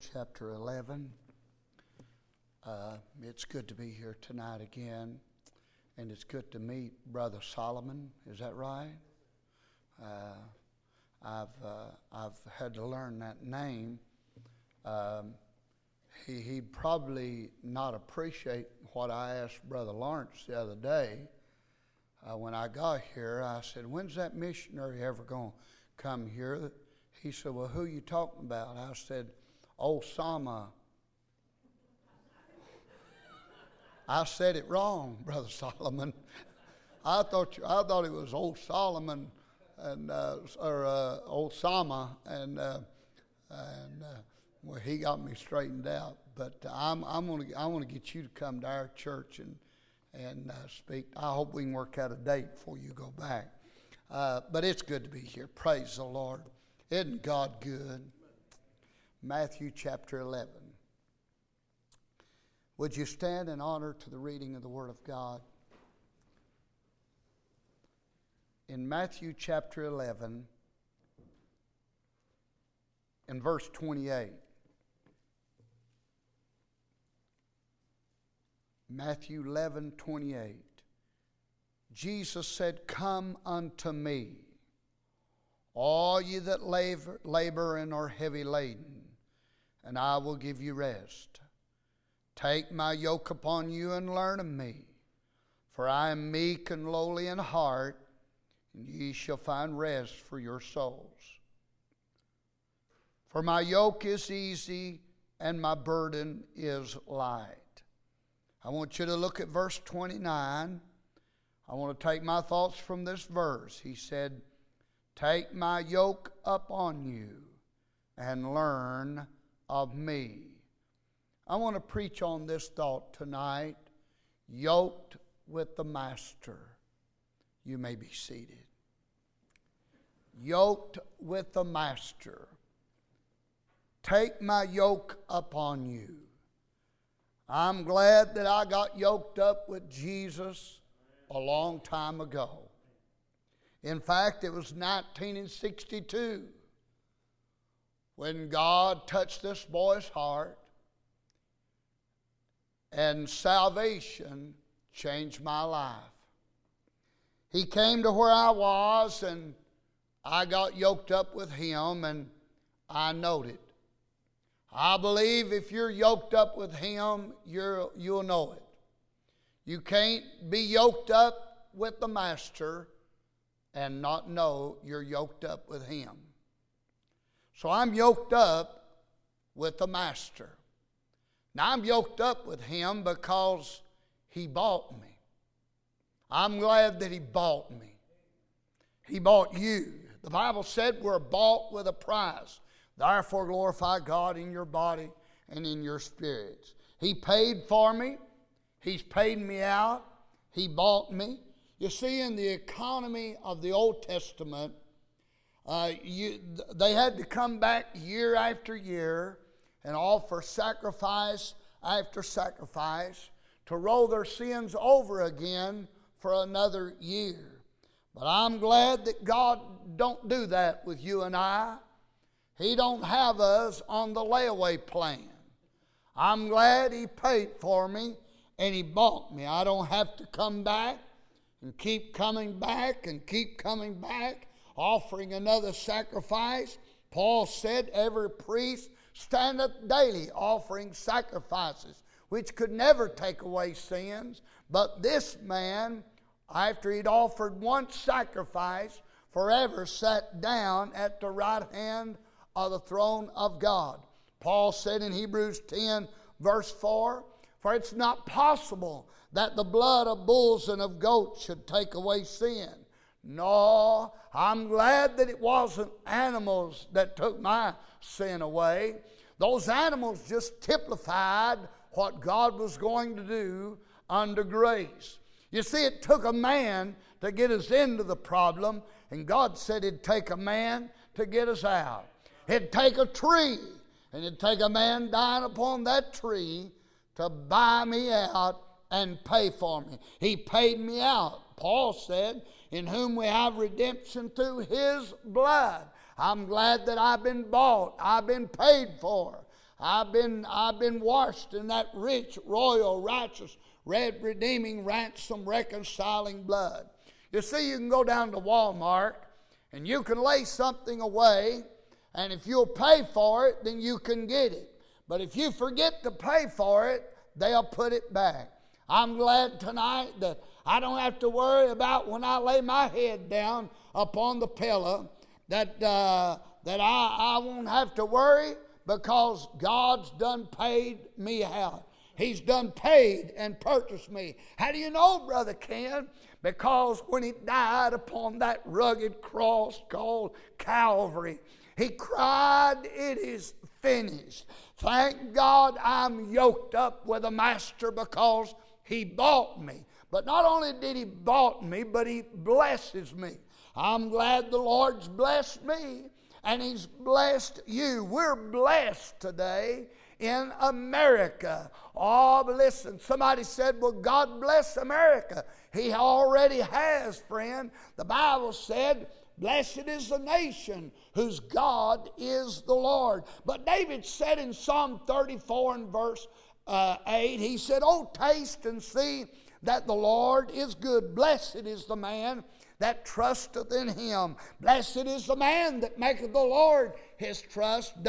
chapter 11. It's good to be here tonight again, and it's good to meet Brother Solomon. Is that right? I've had to learn that name. He'd probably not appreciate what I asked Brother Lawrence the other day. When I got here, I said, "When's that missionary ever going to come here?" He said, "Well, who you talking about?" I said, "Osama." I said it wrong, Brother Solomon. I thought it was Old Solomon and or Osama, and well, he got me straightened out. But I want to get you to come to our church and speak. I hope we can work out a date before you go back. But it's good to be here. Praise the Lord. Isn't God good? Matthew chapter 11. Would you stand in honor to the reading of the Word of God? In Matthew chapter 11, in verse 28. Matthew 11:28. Jesus said, "Come unto me, all ye that labor and are heavy laden, and I will give you rest. Take my yoke upon you and learn of me, for I am meek and lowly in heart, and ye shall find rest for your souls. For my yoke is easy and my burden is light." I want you to look at verse 29. I want to take my thoughts from this verse. He said, "Take my yoke upon you and learn of me." I want to preach on this thought tonight, yoked with the Master. You may be seated. Yoked with the Master. Take my yoke upon you. I'm glad that I got yoked up with Jesus a long time ago. In fact, it was 1962 when God touched this boy's heart, and salvation changed my life. He came to where I was, and I got yoked up with him, and I knowed it. I believe if you're yoked up with him, you'll know it. You can't be yoked up with the Master and not know you're yoked up with him. So I'm yoked up with the Master. Now I'm yoked up with him because he bought me. I'm glad that he bought me. He bought you. The Bible said we're bought with a price. Therefore glorify God in your body and in your spirits. He paid for me. He's paid me out. He bought me. You see, in the economy of the Old Testament, they had to come back year after year and offer sacrifice after sacrifice to roll their sins over again for another year. But I'm glad that God don't do that with you and I. He don't have us on the layaway plan. I'm glad he paid for me and he bought me. I don't have to come back and keep coming back and keep coming back, offering another sacrifice. Paul said every priest standeth daily offering sacrifices, which could never take away sins. But this man, after he'd offered one sacrifice, forever sat down at the right hand of the throne of God. Paul said in Hebrews 10 verse 4, "For it's not possible that the blood of bulls and of goats should take away sin." No, I'm glad that it wasn't animals that took my sin away. Those animals just typified what God was going to do under grace. You see, it took a man to get us into the problem, and God said it'd take a man to get us out. It'd take a tree, and it'd take a man dying upon that tree to buy me out and pay for me. He paid me out. Paul said, "In whom we have redemption through his blood." I'm glad that I've been bought. I've been paid for. I've been washed in that rich, royal, righteous, red, redeeming, ransom, reconciling blood. You see, you can go down to Walmart and you can lay something away, and if you'll pay for it, then you can get it. But if you forget to pay for it, they'll put it back. I'm glad tonight that I don't have to worry about when I lay my head down upon the pillow, that I won't have to worry, because God's done paid me out. He's done paid and purchased me. How do you know, Brother Ken? Because when He died upon that rugged cross called Calvary, He cried, "It is finished." Thank God I'm yoked up with a master, because He bought me. But not only did He bought me, but He blesses me. I'm glad the Lord's blessed me, and He's blessed you. We're blessed today in America. Oh, but listen, somebody said, well, God bless America. He already has, friend. The Bible said, blessed is the nation whose God is the Lord. But David said in Psalm 34 and verse 8, he said, "Oh, taste and see that the Lord is good. Blessed is the man that trusteth in Him. Blessed is the man that maketh the Lord his trust."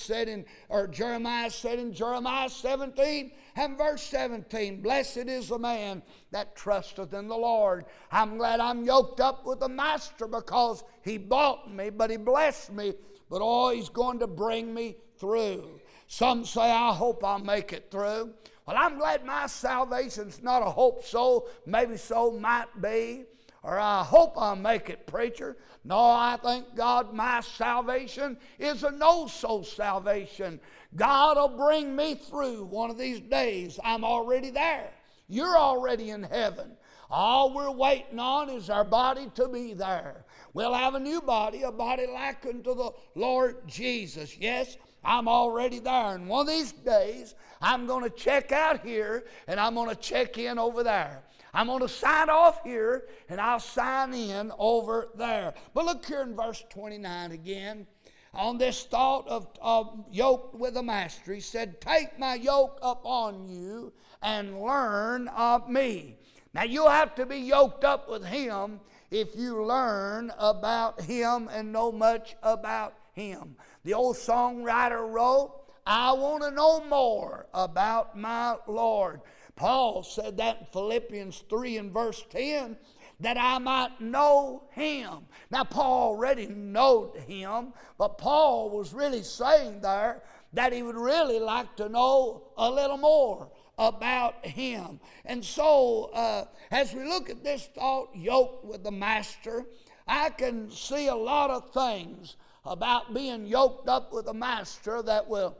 Jeremiah said in Jeremiah 17 and verse 17, "Blessed is the man that trusteth in the Lord." I'm glad I'm yoked up with the Master, because He bought me, but He blessed me. But oh, He's going to bring me through. Some say, I hope I'll make it through. Well, I'm glad my salvation's not a hope so, maybe so, might be, or I hope I'll make it, preacher. No, I thank God my salvation is a no-so salvation. God will bring me through one of these days. I'm already there. You're already in heaven. All we're waiting on is our body to be there. We'll have a new body, a body like unto the Lord Jesus. Yes, I'm already there. And one of these days, I'm going to check out here, and I'm going to check in over there. I'm going to sign off here, and I'll sign in over there. But look here in verse 29 again. On this thought of yoked with a master, he said, "Take my yoke upon you and learn of me." Now, you'll have to be yoked up with Him if you learn about Him and know much about Him. The old songwriter wrote, "I want to know more about my Lord." Paul said that in Philippians 3 and verse 10, that I might know Him. Now, Paul already knowed Him, but Paul was really saying there that he would really like to know a little more about Him. And so, as we look at this thought, yoked with the Master, I can see a lot of things about being yoked up with the Master that will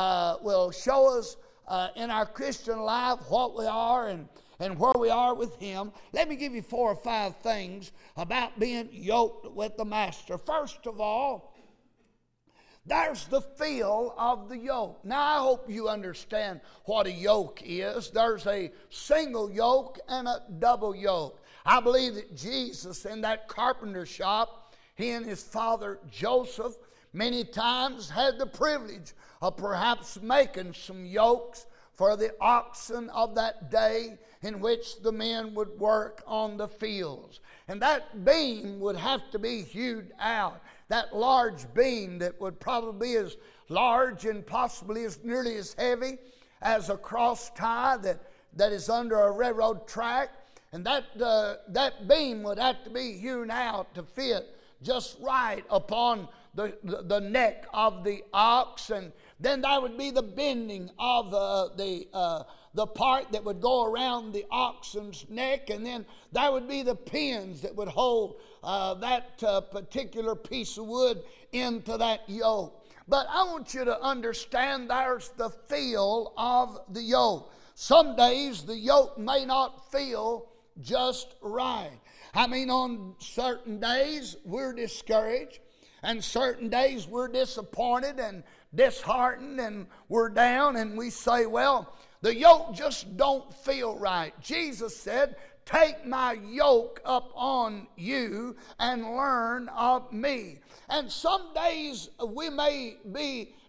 show us in our Christian life what we are and where we are with Him. Let me give you 4 or 5 things about being yoked with the Master. First of all, there's the feel of the yoke. Now, I hope you understand what a yoke is. There's a single yoke and a double yoke. I believe that Jesus in that carpenter shop, he and his father Joseph many times had the privilege of perhaps making some yokes for the oxen of that day in which the men would work on the fields. And that beam would have to be hewed out. That large beam that would probably be as large and possibly as nearly as heavy as a cross tie that is under a railroad track. And that beam would have to be hewn out to fit just right upon the neck of the ox. And then there would be the bending of the part that would go around the oxen's neck, and then there would be the pins that would hold that particular piece of wood into that yoke. But I want you to understand there's the feel of the yoke. Some days the yoke may not feel just right. I mean, on certain days we're discouraged, and certain days we're disappointed and disheartened, and we're down, and we say, well, the yoke just don't feel right. Jesus said, "Take my yoke up on you and learn of me." And some days we may be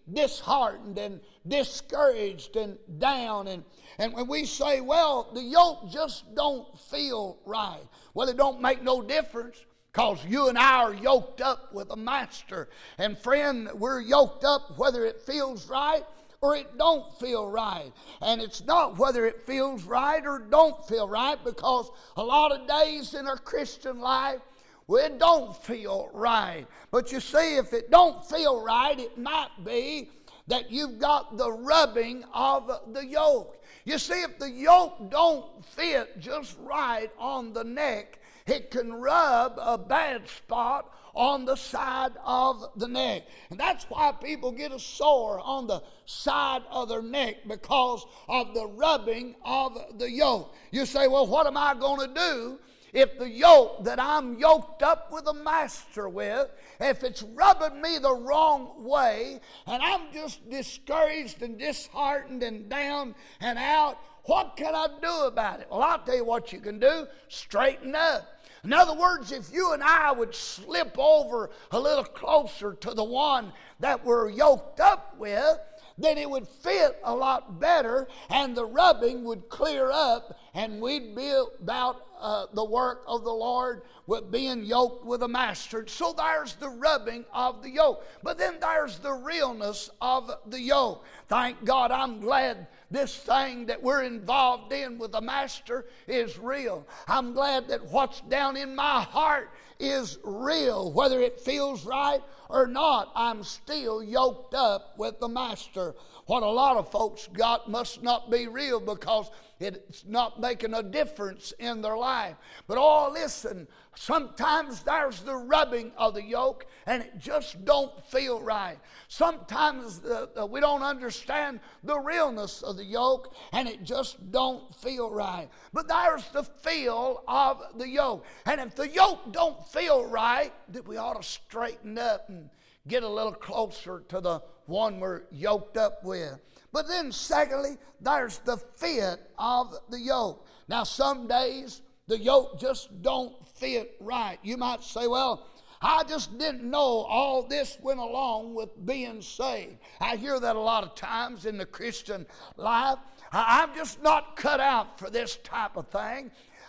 disheartened and discouraged and down. And when we say, well, the yoke just don't feel right. Well, it don't make no difference, because you and I are yoked up with a master. And friend, we're yoked up whether it feels right or it don't feel right. And it's not whether it feels right or don't feel right, because a lot of days in our Christian life, well, it don't feel right. But you see, if it don't feel right, it might be that you've got the rubbing of the yoke. You see, if the yoke don't fit just right on the neck, it can rub a bad spot on the side of the neck. And that's why people get a sore on the side of their neck, because of the rubbing of the yoke. You say, well, what am I going to do if the yoke that I'm yoked up with a master with, if it's rubbing me the wrong way, and I'm just discouraged and disheartened and down and out, what can I do about it? Well, I'll tell you what you can do. Straighten up. In other words, if you and I would slip over a little closer to the one that we're yoked up with, then it would fit a lot better, and the rubbing would clear up, and we'd be about the work of the Lord with being yoked with a master. So there's the rubbing of the yoke. But then there's the realness of the yoke. Thank God, I'm glad this thing that we're involved in with the master is real. I'm glad that what's down in my heart is real. Whether it feels right or not, I'm still yoked up with the master. What a lot of folks got must not be real, because it's not making a difference in their life. But oh, listen, sometimes there's the rubbing of the yoke, and it just don't feel right. Sometimes we don't understand the realness of the yoke, and it just don't feel right. But there's the feel of the yoke. And if the yoke don't feel right, then we ought to straighten up and get a little closer to the one we're yoked up with. But then secondly, there's the fit of the yoke. Now, some days the yoke just don't fit right. You might say, well, I just didn't know all this went along with being saved. I hear that a lot of times in the Christian life. I'm just not cut out for this type of thing.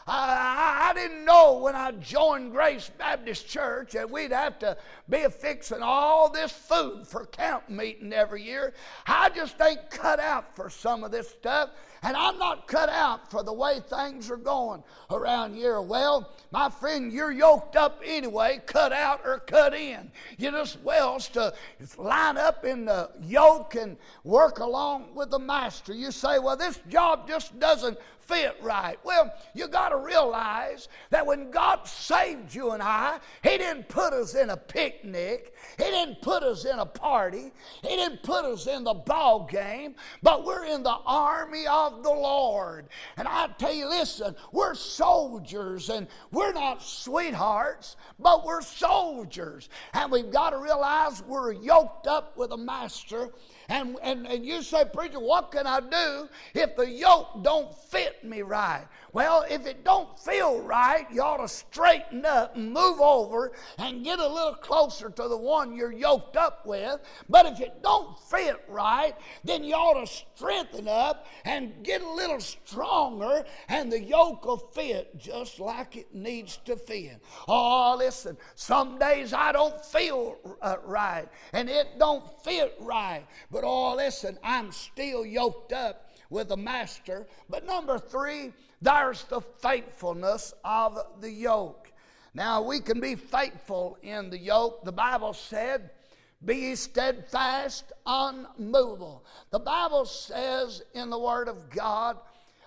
I didn't know when I joined Grace Baptist Church that we'd have to be fixing all this food for camp meeting every year. I just ain't cut out for some of this stuff, and I'm not cut out for the way things are going around here. Well, my friend, you're yoked up anyway, cut out or cut in. You just wills to line up in the yoke and work along with the master. You say, well, this job just doesn't fit right. Well, you got to realize that when God saved you and I, He didn't put us in a picnic. He didn't put us in a party. He didn't put us in the ball game, but we're in the army of the Lord. And I tell you, listen, we're soldiers, and we're not sweethearts, but we're soldiers. And we've got to realize we're yoked up with a master. And you say, preacher, what can I do if the yoke don't fit me right? Well, if it don't feel right, you ought to straighten up and move over and get a little closer to the one you're yoked up with. But if it don't fit right, then you ought to strengthen up and get a little stronger, and the yoke will fit just like it needs to fit. Oh, listen, some days I don't feel right, and it don't fit right. But oh, listen, I'm still yoked up with the master. But number three, there's the faithfulness of the yoke. Now, we can be faithful in the yoke. The Bible said, be ye steadfast, unmovable. The Bible says in the Word of God,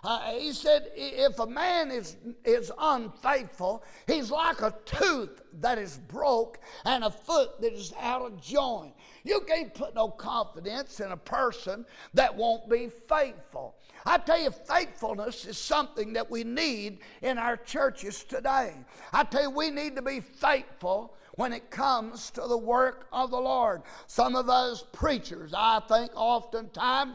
he said, if a man is unfaithful, he's like a tooth that is broke and a foot that is out of joint. You can't put no confidence in a person that won't be faithful. I tell you, faithfulness is something that we need in our churches today. I tell you, we need to be faithful when it comes to the work of the Lord. Some of us preachers, I think oftentimes,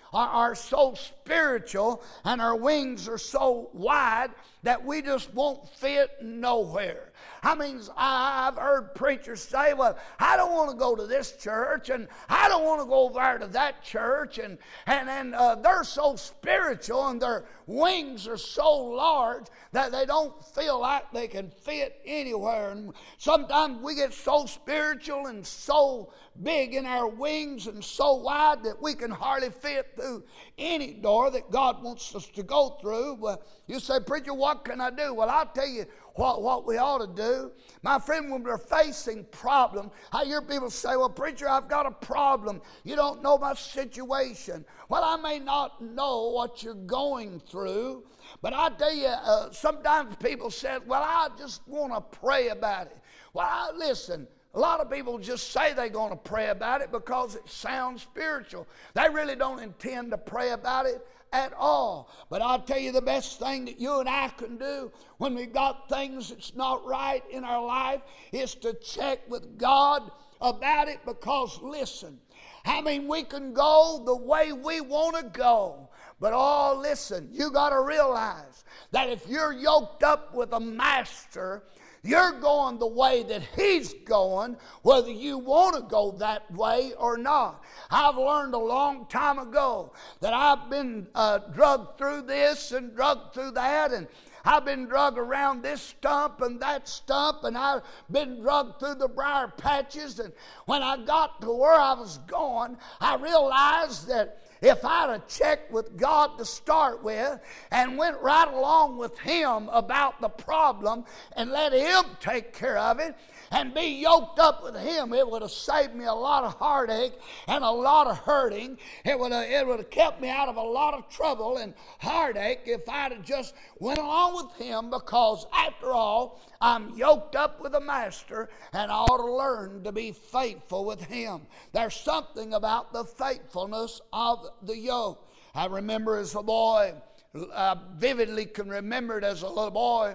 are so spiritual and our wings are so wide that we just won't fit nowhere. I mean, I've heard preachers say, well, I don't want to go to this church, and I don't want to go over to that church, and they're so spiritual and their wings are so large that they don't feel like they can fit anywhere. And sometimes we get so spiritual and so big in our wings and so wide that we can hardly fit through any door that God wants us to go through. But you say, preacher, what can I do? Well, I'll tell you what we ought to do. My friend, when we're facing problems, I hear people say, well, preacher, I've got a problem. You don't know my situation. Well, I may not know what you're going through, but I tell you, sometimes people say, well, I just want to pray about it. Well, listen, a lot of people just say they're going to pray about it because it sounds spiritual. They really don't intend to pray about it at all. But I'll tell you, the best thing that you and I can do when we've got things that's not right in our life is to check with God about it, because listen, I mean, we can go the way we want to go, but listen, you got to realize that if you're yoked up with a master, you're going the way that he's going, whether you want to go that way or not. I've learned a long time ago that I've been drugged through this and drugged through that, and I've been drugged around this stump and that stump, and I've been drugged through the briar patches. And when I got to where I was going, I realized that if I'd have checked with God to start with and went right along with Him about the problem and let Him take care of it and be yoked up with Him, it would have saved me a lot of heartache and a lot of hurting. It would have kept me out of a lot of trouble and heartache if I'd have just went along with Him, because after all, I'm yoked up with a master, and I ought to learn to be faithful with him. There's something about the faithfulness of the yoke. I remember as a boy, I vividly can remember it as a little boy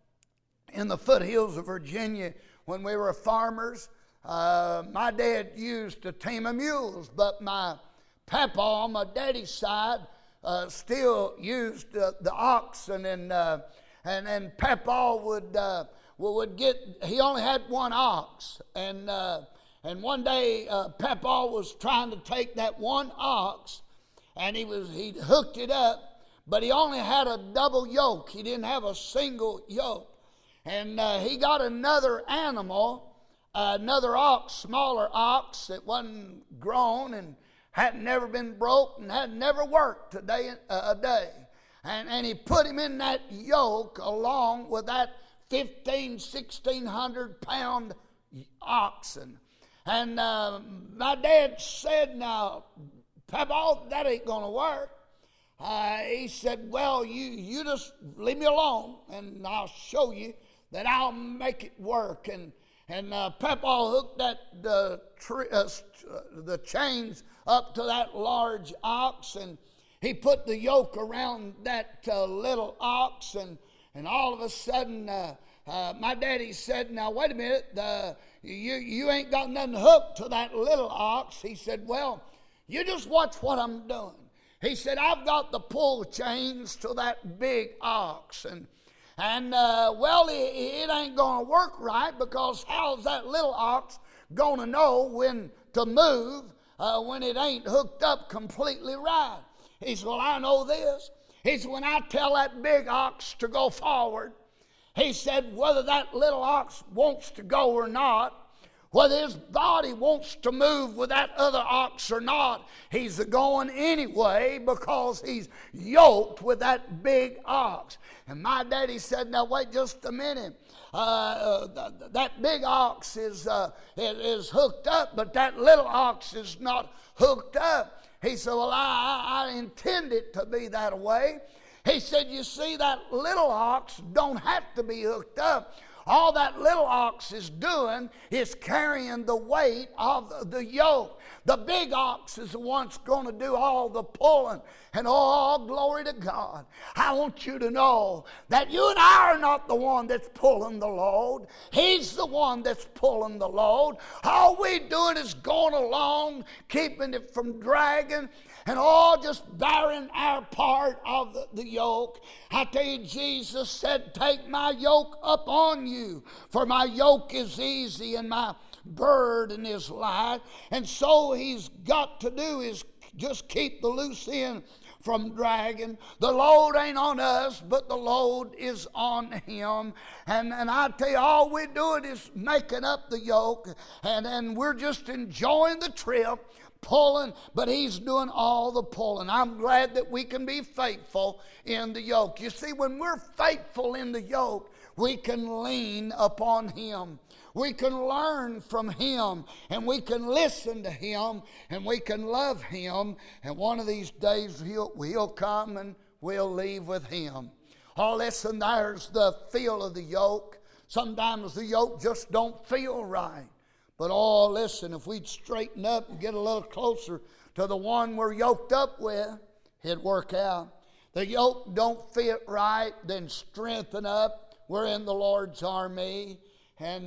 in the foothills of Virginia when we were farmers. My dad used a team of mules, but my papa on my daddy's side still used the oxen, and Papa would get, he only had one ox, and one day Papa was trying to take that one ox, and he'd hooked it up, but he only had a double yoke. He didn't have a single yoke, and he got another animal, another ox, smaller ox that wasn't grown and hadn't never been broke and had never worked a day. And he put him in that yoke along with that 1,600 pound oxen. And my dad said, now, Papa, that ain't going to work. He said, well, you just leave me alone, and I'll show you that I'll make it work. And Papa hooked the chains up to that large ox, and he put the yoke around that little ox, and all of a sudden, my daddy said, now, wait a minute, you ain't got nothing hooked to that little ox. He said, well, you just watch what I'm doing. He said, I've got the pull chains to that big ox, and well, it ain't going to work right, because how's that little ox going to know when to move when it ain't hooked up completely right? He said, well, I know this. He said, when I tell that big ox to go forward, he said, whether that little ox wants to go or not, whether his body wants to move with that other ox or not, he's going anyway, because he's yoked with that big ox. And my daddy said, now wait just a minute. That big ox is hooked up, but that little ox is not hooked up. He said, well, I intend it to be that way. He said, you see, that little ox don't have to be hooked up. All that little ox is doing is carrying the weight of the yoke. The big ox is the one that's going to do all the pulling. And all glory to God. I want you to know that you and I are not the one that's pulling the load. He's the one that's pulling the load. All we doing is going along, keeping it from dragging. and all just bearing our part of the yoke. I tell you, Jesus said, take my yoke upon you, for my yoke is easy and my burden is light. And so he's got to do is just keep the loose end from dragging. The load ain't on us, but the load is on him. And I tell you, all we're doing is making up the yoke, and we're just enjoying the trip, pulling, but he's doing all the pulling. I'm glad that we can be faithful in the yoke. You see, when we're faithful in the yoke, we can lean upon him. We can learn from him, and we can listen to him, and we can love him, and one of these days he'll come and we'll leave with him. Oh, listen, there's the feel of the yoke. Sometimes the yoke just don't feel right. But oh, listen, if we'd straighten up and get a little closer to the one we're yoked up with, it'd work out. The yoke don't fit right, then strengthen up. We're in the Lord's army, and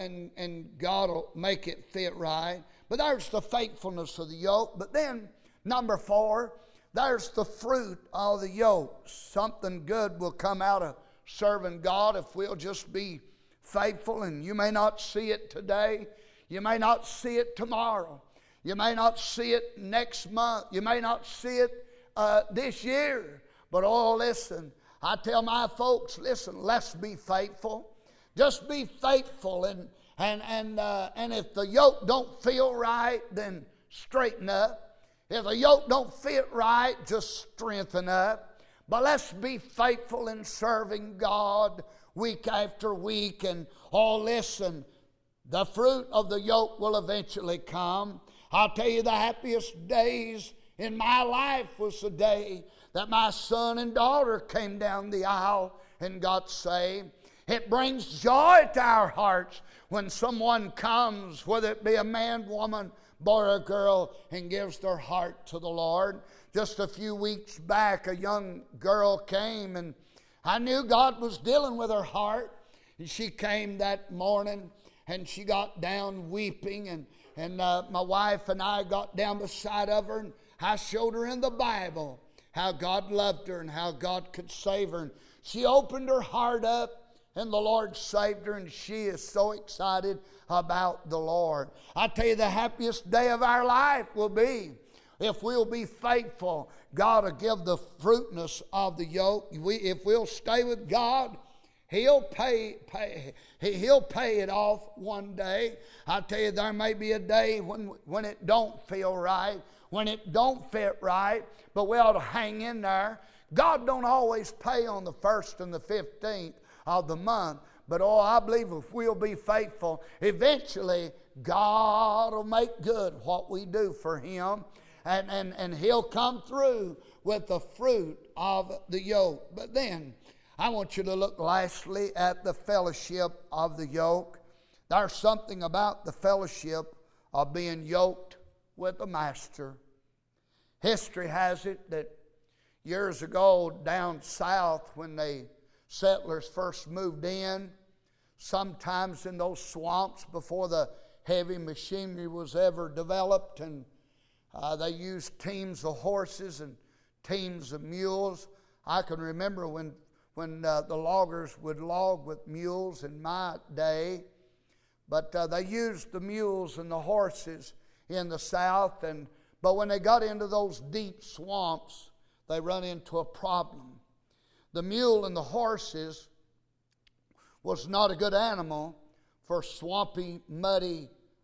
God will make it fit right. But there's the faithfulness of the yoke. But then, number 4, there's the fruit of the yoke. Something good will come out of serving God if we'll just be faithful. And you may not see it today. You may not see it tomorrow. You may not see it next month. You may not see it this year. But oh, listen, I tell my folks, listen, let's be faithful. Just be faithful, and if the yoke don't feel right, then straighten up. If the yoke don't fit right, just strengthen up. But let's be faithful in serving God week after week. And oh, listen, the fruit of the yoke will eventually come. I'll tell you, the happiest days in my life was the day that my son and daughter came down the aisle and got saved. It brings joy to our hearts when someone comes, whether it be a man, woman, boy, or girl, and gives their heart to the Lord. Just a few weeks back, a young girl came, and I knew God was dealing with her heart. And she came that morning, and she got down weeping, and my wife and I got down beside of her, and I showed her in the Bible how God loved her and how God could save her. And she opened her heart up, and the Lord saved her, and she is so excited about the Lord. I tell you, the happiest day of our life will be if we'll be faithful. God will give the fruitness of the yoke. If we'll stay with God, He'll pay it off one day. I tell you, there may be a day when it don't feel right, when it don't fit right, but we ought to hang in there. God don't always pay on the 1st and the 15th of the month, but oh, I believe if we'll be faithful, eventually God will make good what we do for Him, and He'll come through with the fruit of the yoke. But then I want you to look lastly at the fellowship of the yoke. There's something about the fellowship of being yoked with the Master. History has it that years ago down south, when the settlers first moved in, sometimes in those swamps before the heavy machinery was ever developed, and they used teams of horses and teams of mules. I can remember when the loggers would log with mules in my day, but they used the mules and the horses in the south, but when they got into those deep swamps, they run into a problem. The mule and the horses was not a good animal for swampy, muddy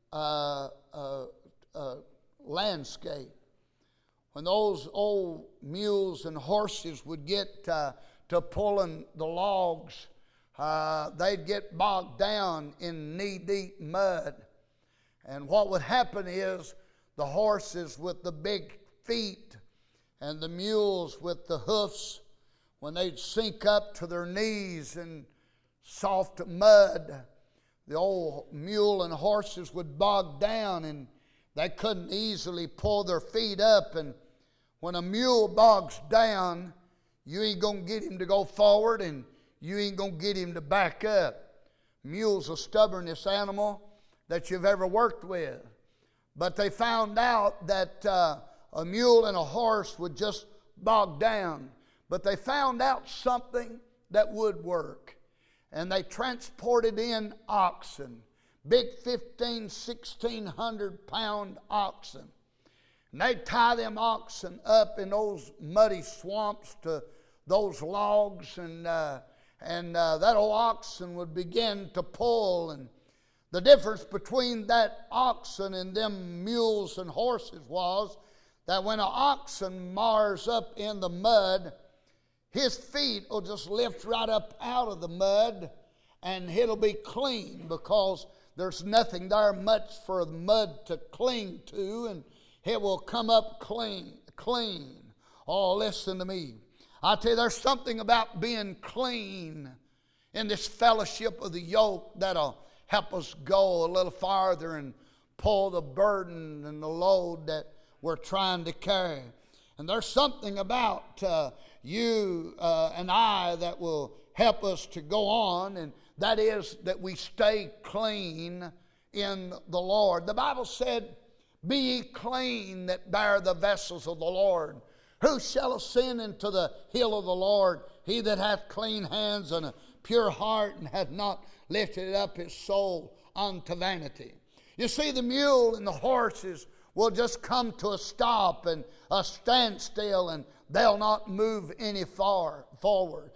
landscape. When those old mules and horses would get to pulling the logs, they'd get bogged down in knee-deep mud. And what would happen is the horses with the big feet and the mules with the hoofs, when they'd sink up to their knees in soft mud, the old mule and horses would bog down, and they couldn't easily pull their feet up. And when a mule bogs down, you ain't going to get him to go forward, and you ain't going to get him to back up. Mule's the stubbornest animal that you've ever worked with. But they found out that a mule and a horse would just bog down. But they found out something that would work. And they transported in oxen, big 1,600 pound oxen. And they'd tie them oxen up in those muddy swamps to those logs, and that old oxen would begin to pull. And the difference between that oxen and them mules and horses was that when an oxen mars up in the mud, his feet will just lift right up out of the mud, and it'll be clean because there's nothing there much for the mud to cling to, and it will come up clean. Oh, listen to me. I tell you, there's something about being clean in this fellowship of the yoke that'll help us go a little farther and pull the burden and the load that we're trying to carry. And there's something about you and I that will help us to go on, and that is that we stay clean in the Lord. The Bible said, "Be ye clean that bear the vessels of the Lord. Who shall ascend into the hill of the Lord? He that hath clean hands and a pure heart, and hath not lifted up his soul unto vanity." You see, the mule and the horses will just come to a stop and a standstill, and they'll not move any forward.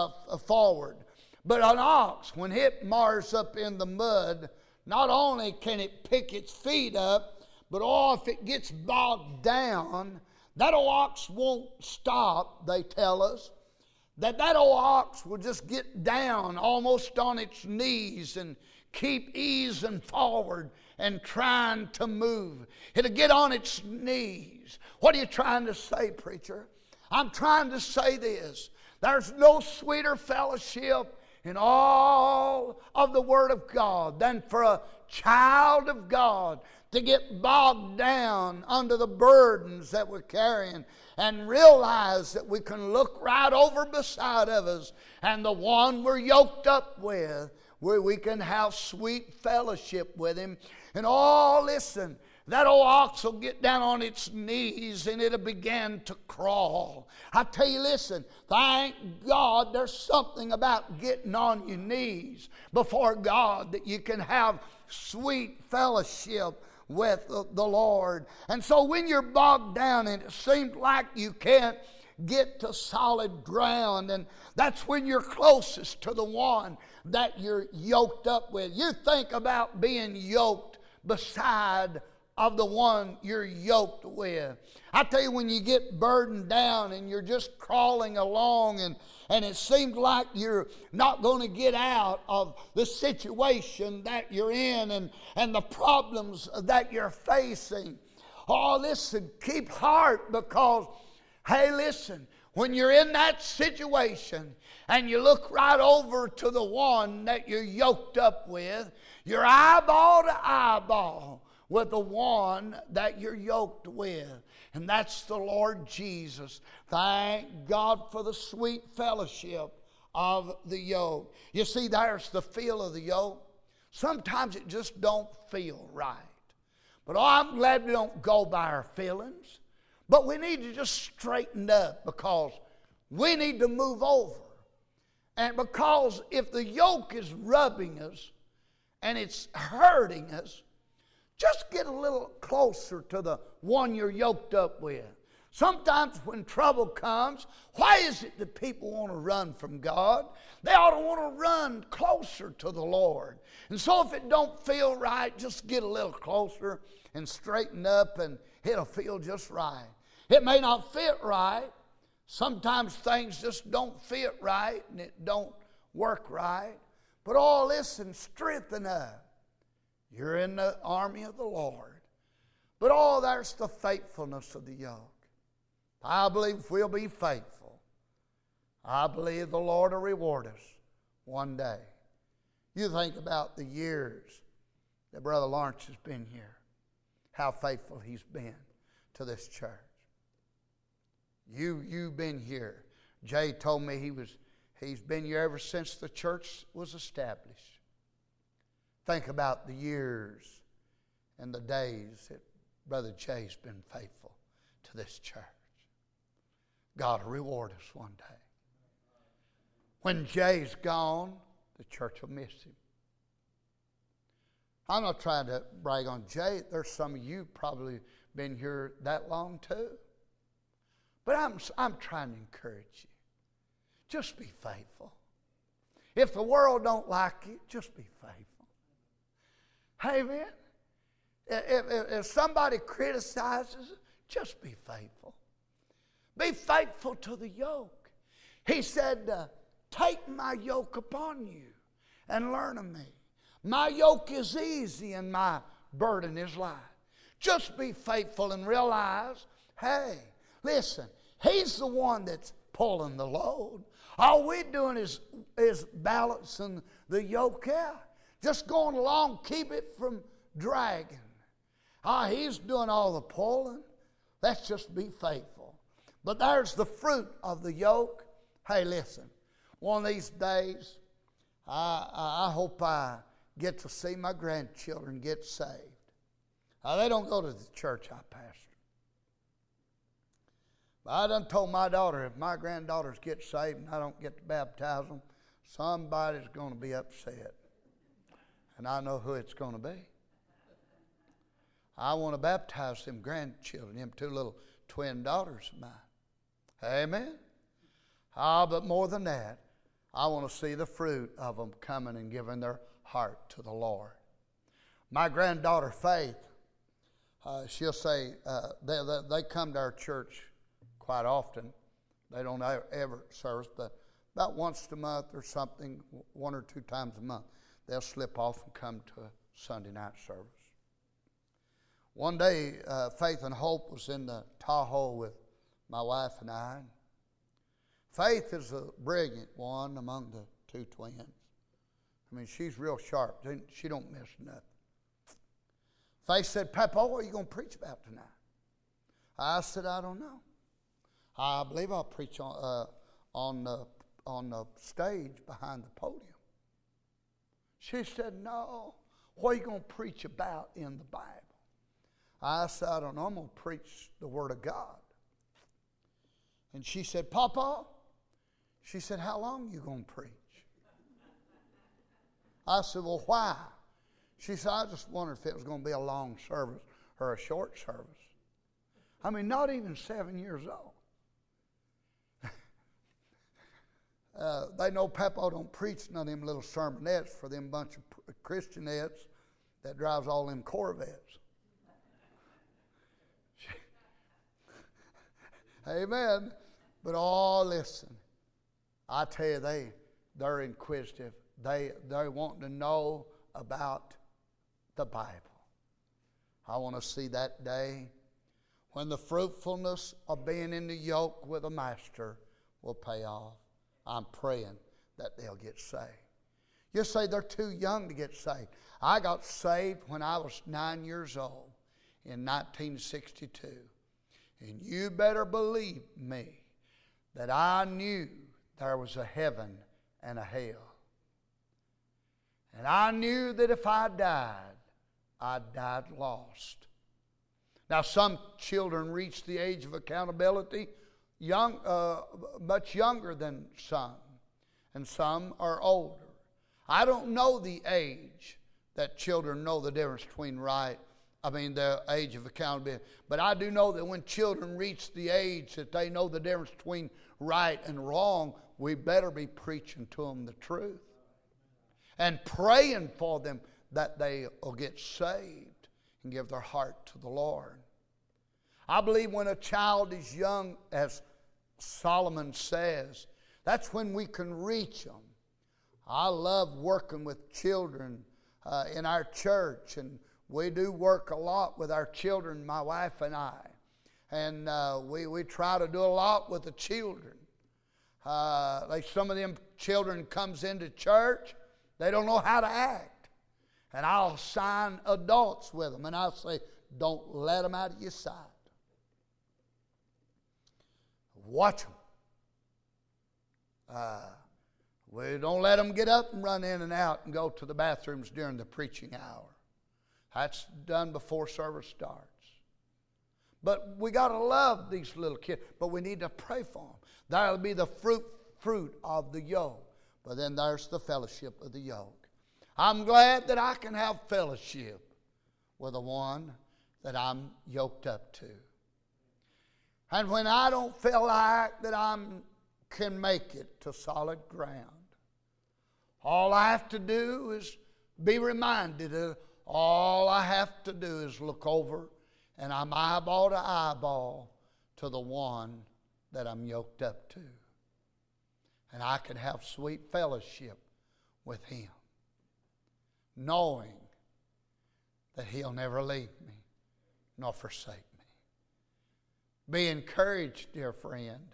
But an ox, when it mars up in the mud, not only can it pick its feet up, but if it gets bogged down, that old ox won't stop, they tell us. That old ox will just get down almost on its knees and keep easing forward and trying to move. It'll get on its knees. What are you trying to say, preacher? I'm trying to say this. There's no sweeter fellowship in all of the Word of God than for a child of God to get bogged down under the burdens that we're carrying and realize that we can look right over beside of us, and the one we're yoked up with, where we can have sweet fellowship with him. And listen, that old ox will get down on its knees and it'll begin to crawl. I tell you, listen, thank God there's something about getting on your knees before God that you can have sweet fellowship with the Lord. And so when you're bogged down and it seems like you can't get to solid ground, and that's when you're closest to the one that you're yoked up with. You think about being yoked beside of the one you're yoked with. I tell you, when you get burdened down and you're just crawling along and it seems like you're not going to get out of the situation that you're in and the problems that you're facing. Listen, keep heart, because, hey, listen, when you're in that situation and you look right over to the one that you're yoked up with, you're eyeball to eyeball with the one that you're yoked with. And that's the Lord Jesus. Thank God for the sweet fellowship of the yoke. You see, there's the feel of the yoke. Sometimes it just don't feel right. But I'm glad we don't go by our feelings. But we need to just straighten up, because we need to move over. And because if the yoke is rubbing us and it's hurting us, just get a little closer to the one you're yoked up with. Sometimes when trouble comes, why is it that people want to run from God? They ought to want to run closer to the Lord. And so if it don't feel right, just get a little closer and straighten up, and it'll feel just right. It may not fit right. Sometimes things just don't fit right and it don't work right. But listen, strengthen up. You're in the army of the Lord. But there's the faithfulness of the yoke. I believe if we'll be faithful, I believe the Lord will reward us one day. You think about the years that Brother Lawrence has been here, how faithful he's been to this church. You've been here. Jay told me he's been here ever since the church was established. Think about the years and the days that Brother Jay's been faithful to to this church. God will reward us one day. When Jay's gone, the church will miss him. I'm not trying to brag on Jay. There's some of you probably been here that long too. But I'm trying to encourage you. Just be faithful. If the world don't like you, just be faithful. Amen. If somebody criticizes, just be faithful. Be faithful to the yoke. He said, take my yoke upon you and learn of me. My yoke is easy and my burden is light. Just be faithful and realize, hey, listen, he's the one that's pulling the load. All we're doing is balancing the yoke out. Just going along, keep it from dragging. He's doing all the pulling. Let's just be faithful. But there's the fruit of the yoke. Hey, listen, one of these days, I hope I get to see my grandchildren get saved. They don't go to the church I pastor. But I done told my daughter, if my granddaughters get saved and I don't get to baptize them, somebody's going to be upset. And I know who it's going to be. I want to baptize them grandchildren, them two little twin daughters of mine. Amen? But more than that, I want to see the fruit of them coming and giving their heart to the Lord. My granddaughter Faith, she'll say, they come to our church quite often. They don't ever service, but about once a month or something, 1 or 2 times a month, they'll slip off and come to a Sunday night service. One day, Faith and Hope was in the Tahoe with my wife and I. Faith is a brilliant one among the 2 twins. I mean, she's real sharp. She don't miss nothing. Faith said, Papa, what are you going to preach about tonight? I said, I don't know. I believe I'll preach on the stage behind the podium. She said, no. What are you going to preach about in the Bible? I said, I don't know. I'm going to preach the Word of God. And she said, Papa, she said, how long are you going to preach? I said, well, why? She said, I just wondered if it was going to be a long service or a short service. I mean, not even 7 years old. They know Papa don't preach none of them little sermonettes for them bunch of Christianettes that drives all them Corvettes. Amen. But listen, I tell you, they're inquisitive. They want to know about the Bible. I want to see that day when the fruitfulness of being in the yoke with a master will pay off. I'm praying that they'll get saved. You say they're too young to get saved. I got saved when I was 9 years old in 1962. And you better believe me that I knew there was a heaven and a hell. And I knew that if I died lost. Now, some children reach the age of accountability much younger than some, and some are older. I don't know the age that children know the difference between the age of accountability. But I do know that when children reach the age that they know the difference between right and wrong, we better be preaching to them the truth and praying for them that they will get saved and give their heart to the Lord. I believe when a child is young, as Solomon says, that's when we can reach them. I love working with children in our church, and we do work a lot with our children, my wife and I. And we try to do a lot with the children. Like some of them children comes into church, they don't know how to act. And I'll assign adults with them, and I'll say, don't let them out of your sight. Watch them. We don't let them get up and run in and out and go to the bathrooms during the preaching hour. That's done before service starts. But we got to love these little kids. But we need to pray for them. That'll be the fruit of the yoke. But then there's the fellowship of the yoke. I'm glad that I can have fellowship with the one that I'm yoked up to. And when I don't feel like that I can make it to solid ground, all I have to do is be reminded of all I have to do is look over and I'm eyeball to eyeball to the one that I'm yoked up to. And I can have sweet fellowship with him, knowing that he'll never leave me nor forsake me. Be encouraged, dear friend,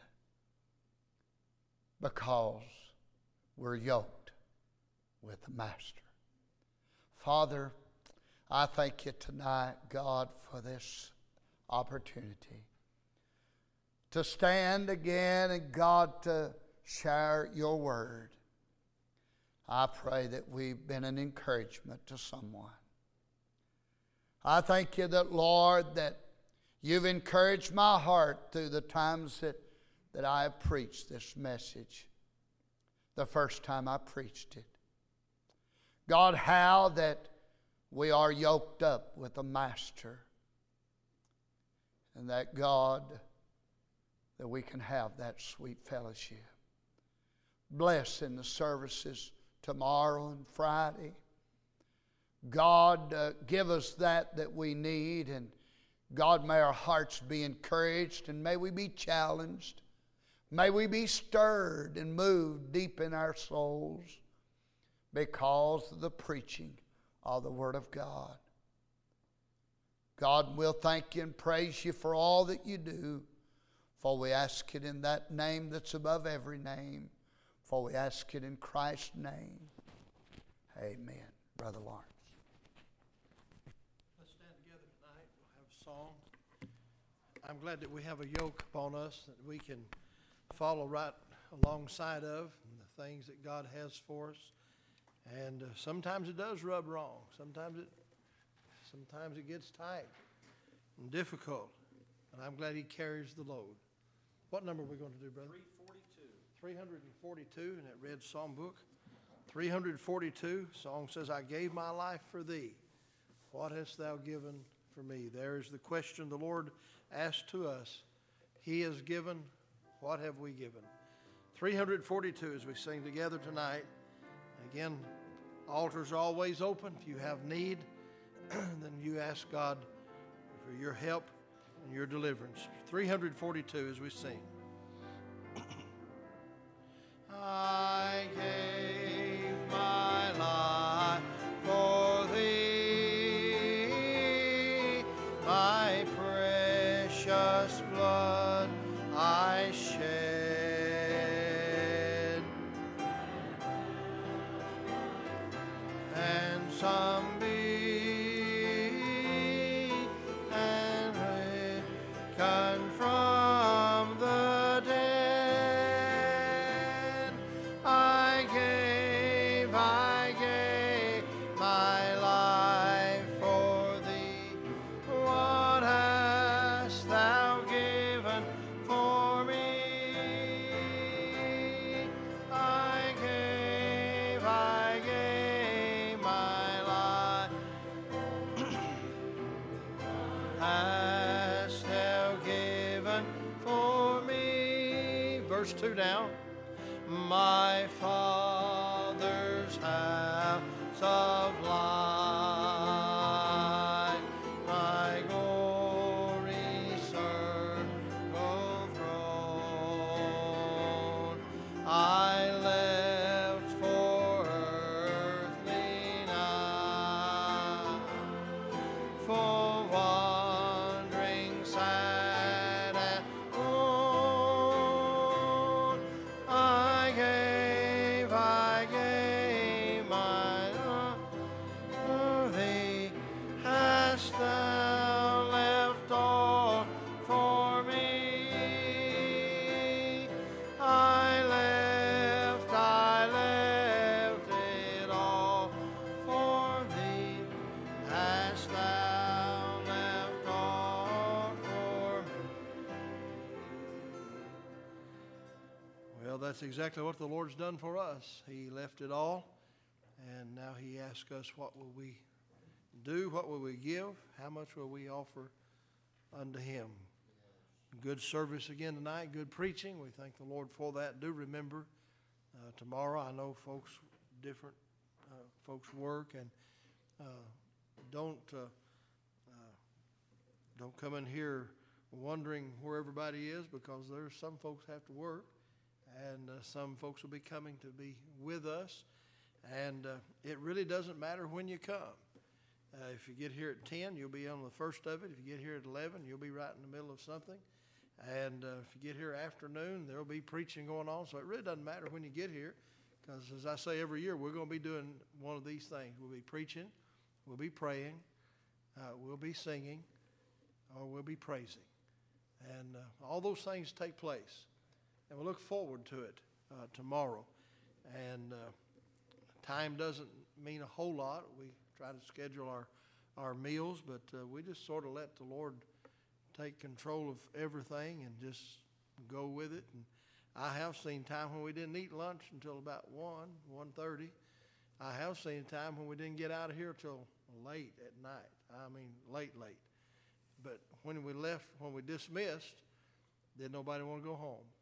because we're yoked with the Master. Father, I thank you tonight, God, for this opportunity to stand again and, God, to share your word. I pray that we've been an encouragement to someone. I thank you that, Lord, that you've encouraged my heart through the times that I have preached this message. The first time I preached it. God, how that we are yoked up with a Master. And that, God, that we can have that sweet fellowship. Bless in the services tomorrow and Friday. God, give us that we need. And God, may our hearts be encouraged and may we be challenged. May we be stirred and moved deep in our souls because of the preaching of the Word of God. God, we'll thank you and praise you for all that you do, for we ask it in that name that's above every name, for we ask it in Christ's name. Amen. Brother Lawrence. Let's stand together tonight. We'll have a song. I'm glad that we have a yoke upon us that we can follow right alongside of the things that God has for us. And sometimes it does rub wrong. Sometimes it gets tight and difficult. And I'm glad he carries the load. What number are we going to do, brother? 342 in that red psalm book. 342, song says, I gave my life for thee. What hast thou given for me? There is the question the Lord asked to us. He has given. What have we given? 342 as we sing together tonight. Again, altars are always open. If you have need, then you ask God for your help and your deliverance. 342 as we sing. I gave my life for thee, my precious blood I shed, and some be and reckon from the dead. I gave my life for thee. What hast thou given for me? I gave my life. Hast thou given for me? Verse 2 down. My Father's house of light, my glory circle throne, I left for earthly night, for wandering sad and lone. I gave my life for thee. Well, that's exactly what the Lord's done for us. He left it all, and now He asks us, what will we do? What will we give? How much will we offer unto Him? Good service again tonight, good preaching. We thank the Lord for that. Do remember, tomorrow, I know different folks work, and don't come in here wondering where everybody is, because there's some folks have to work, and some folks will be coming to be with us, and it really doesn't matter when you come. If you get here at 10, you'll be on the first of it. If you get here at 11, you'll be right in the middle of something. And if you get here afternoon, there'll be preaching going on. So it really doesn't matter when you get here, because as I say every year, we're going to be doing one of these things. We'll be preaching, we'll be praying, we'll be singing, or we'll be praising. And all those things take place. And we look forward to it tomorrow. And time doesn't mean a whole lot. We try to schedule our meals, but we just sort of let the Lord take control of everything and just go with it. And I have seen time when we didn't eat lunch until about 1:30. I have seen a time when we didn't get out of here till late at night. I mean, late. But when we left, when we dismissed, didn't nobody want to go home.